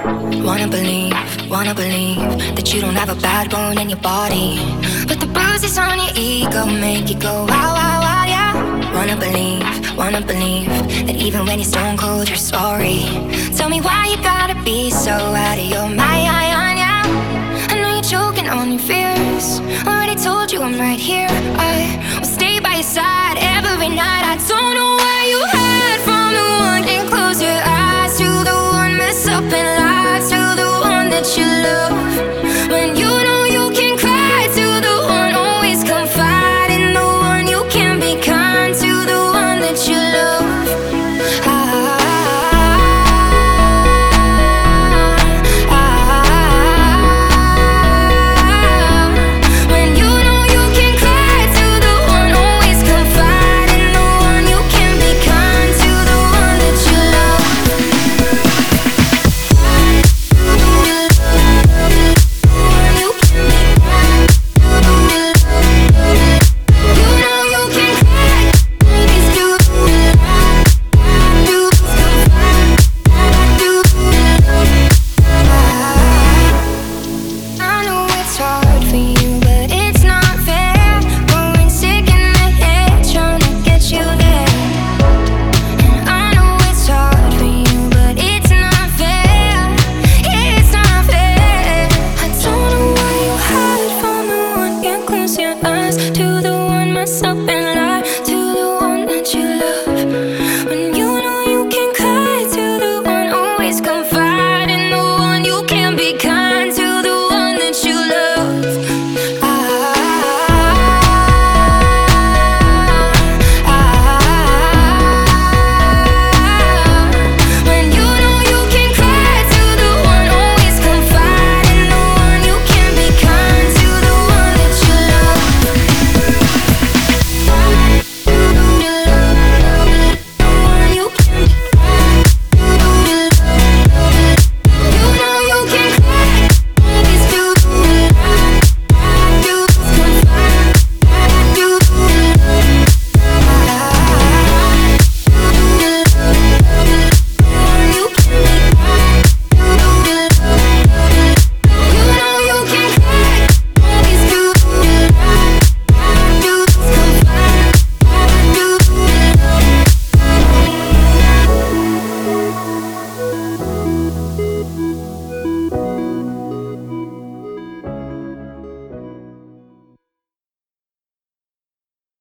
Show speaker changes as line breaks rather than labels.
Wanna believe that you don't have a bad bone in your body, but the bruises on your ego make you go wow, wow, wow, yeah. Wanna believe that even when you're stone cold, you're sorry. Tell me why you gotta be so out of your mind, yeah. I know you're choking on your fears. Already told you I'm right here. I will stay by your side every night. I don't